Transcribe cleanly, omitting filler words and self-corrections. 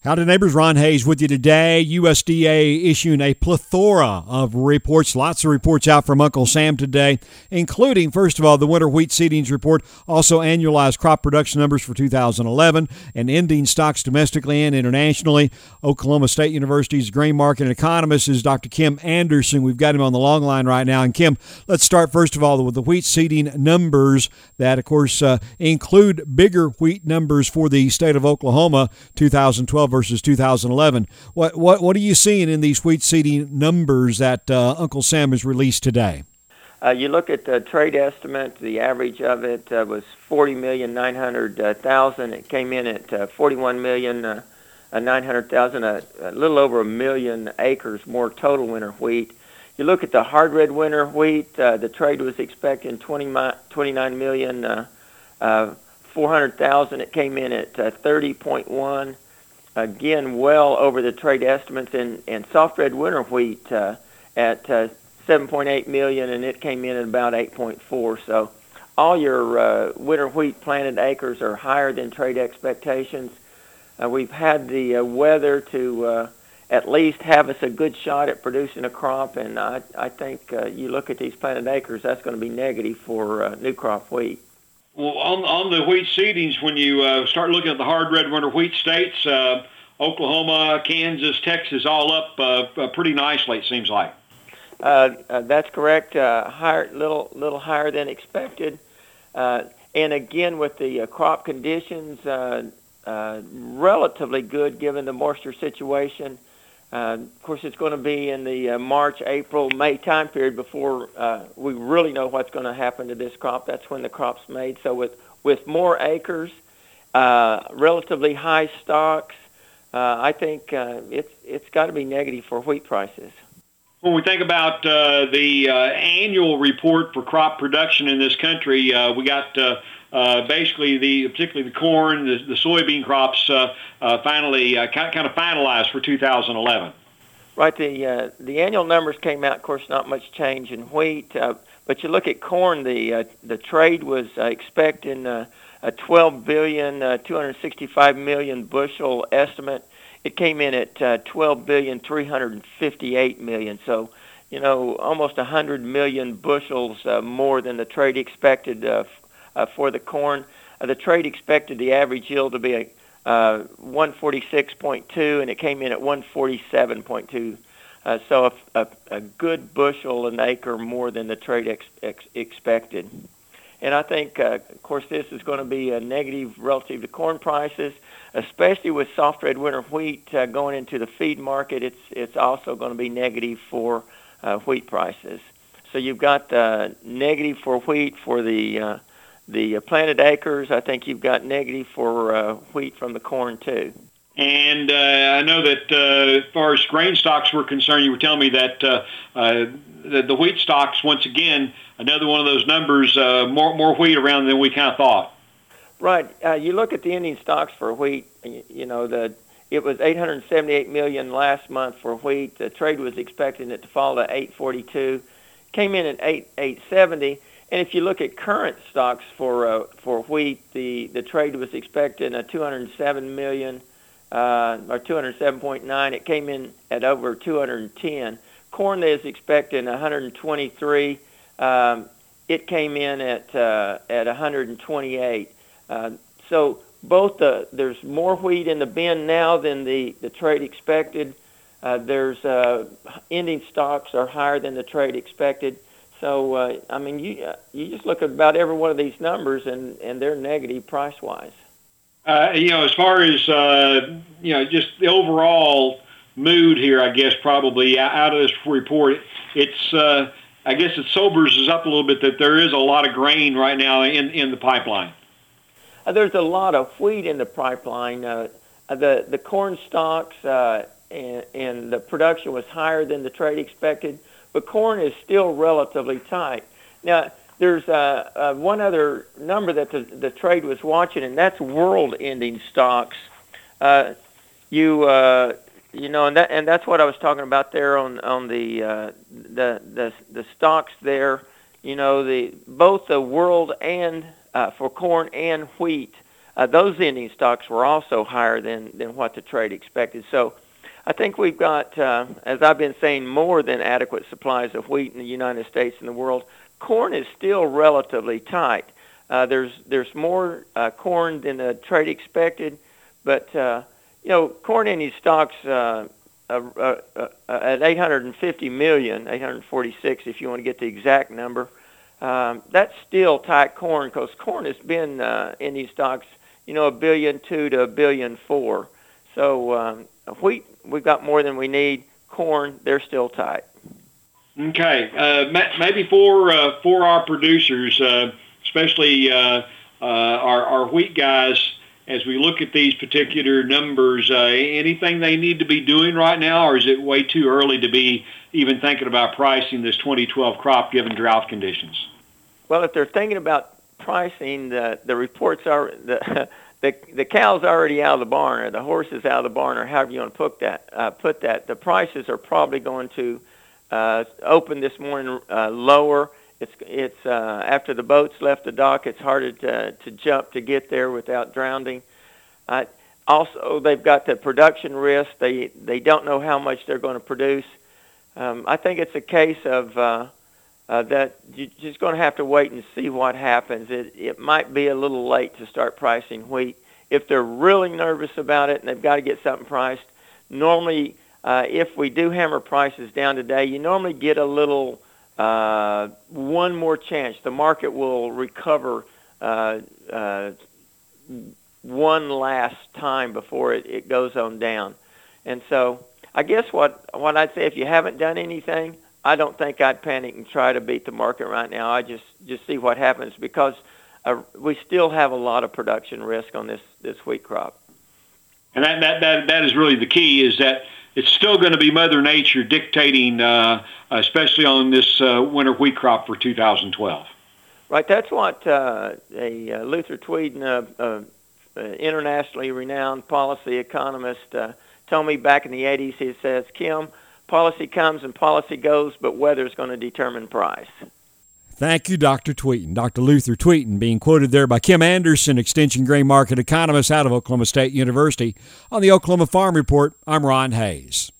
Howdy, neighbors. Ron Hayes with you today. USDA issuing a plethora of reports, lots of reports out from Uncle Sam today, including, first of all, the winter wheat seedings report, also annualized crop production numbers for 2011, and ending stocks domestically and internationally. Oklahoma State University's grain market economist is Dr. Kim Anderson. We've got him on the long line right now. And Kim, let's start, first of all, with the wheat seeding numbers that, of course, include bigger wheat numbers for the state of Oklahoma, 2012 versus 2011. What are you seeing in these wheat seeding numbers that Uncle Sam has released today? You look at the trade estimate, the average of it was 40,900,000. It came in at 41,900,000, a little over 1 million acres more total winter wheat. You look at the hard red winter wheat, the trade was expecting 29,400,000. It came in at 30.1. Again, well over the trade estimates, and soft red winter wheat at 7.8 million, and it came in at about 8.4. So all your winter wheat planted acres are higher than trade expectations. We've had the weather to at least have us a good shot at producing a crop, and I think you look at these planted acres, that's going to be negative for new crop wheat. Well, on the wheat seedings, when you start looking at the hard red winter wheat states, Oklahoma, Kansas, Texas, all up pretty nicely, it seems like. That's correct. Higher, little higher than expected. And again, with the crop conditions, relatively good given the moisture situation. Of course, it's going to be in the March, April, May time period before we really know what's going to happen to this crop. That's when the crop's made. So with more acres, relatively high stocks, I think it's got to be negative for wheat prices. When we think about the annual report for crop production in this country, we got basically particularly the corn, the soybean crops finally kind of finalized for 2011. Right. The annual numbers came out. Of course, not much change in wheat, but you look at corn. The trade was expecting a 12,265,000,000 bushel estimate. It came in at 12,358,000,000. So, almost 100 million bushels more than the trade expected for the corn. The trade expected the average yield to be 146.2, and it came in at 147.2. So a good bushel an acre more than the trade expected. And I think, of course, this is going to be a negative relative to corn prices, especially with soft red winter wheat going into the feed market. It's also going to be negative for wheat prices. So you've got negative for wheat for the planted acres. I think you've got negative for wheat from the corn too. And I know that as far as grain stocks were concerned, you were telling me that the wheat stocks, once again, another one of those numbers, more wheat around than we kind of thought. Right. You look at the ending stocks for wheat, it was 878 million last month for wheat. The trade was expecting it to fall to 842. Came in at 870. And if you look at current stocks for wheat, the trade was expecting a 207 million or 207.9. It came in at over 210. Corn is expecting 123. It came in at 128. So both there's more wheat in the bin now than the trade expected. There's ending stocks are higher than the trade expected. So you just look at about every one of these numbers and they're negative price wise. As far as just the overall mood here, I guess probably out of this report, it's I guess it sobers us up a little bit that there is a lot of grain right now in the pipeline. There's a lot of wheat in the pipeline. The corn stocks and the production was higher than the trade expected, but corn is still relatively tight. Now, there's one other number that the trade was watching, and that's world-ending stocks. And that's what I was talking about there on the stocks there. Both the world and for corn and wheat, those ending stocks were also higher than what the trade expected. So I think we've got, as I've been saying, more than adequate supplies of wheat in the United States and the world. Corn is still relatively tight. There's more corn than the trade expected, but corn ending stocks at 850 million, 846 if you want to get the exact number. That's still tight corn because corn has been in these stocks, $1.2 billion to $1.4 billion. So wheat, we've got more than we need. Corn, they're still tight. Okay, maybe for our producers, especially our wheat guys, as we look at these particular numbers, anything they need to be doing right now, or is it way too early to be even thinking about pricing this 2012 crop given drought conditions? Well, if they're thinking about pricing, the reports are the cow's already out of the barn, or the horse is out of the barn, or however you want to put that. The prices are probably going to open this morning lower. It's after the boats left the dock, it's harder to jump to get there without drowning. Also, they've got the production risk. They don't know how much they're going to produce. I think it's a case of that you're just going to have to wait and see what happens. It might be a little late to start pricing wheat. If they're really nervous about it and they've got to get something priced, normally if we do hammer prices down today, you normally get a little one more chance. The market will recover one last time before it goes on down. And so I guess what I'd say, if you haven't done anything, I don't think I'd panic and try to beat the market right now. I just see what happens, because we still have a lot of production risk on this wheat crop. And that is really the key, is that it's still going to be Mother Nature dictating, especially on this winter wheat crop for 2012. Right. That's what Luther Tweeden, internationally renowned policy economist, told me back in the 80s. He says, Kim, policy comes and policy goes, but weather's going to determine price. Thank you, Dr. Tweeden. Dr. Luther Tweeden being quoted there by Kim Anderson, Extension Grain Market Economist out of Oklahoma State University. On the Oklahoma Farm Report, I'm Ron Hayes.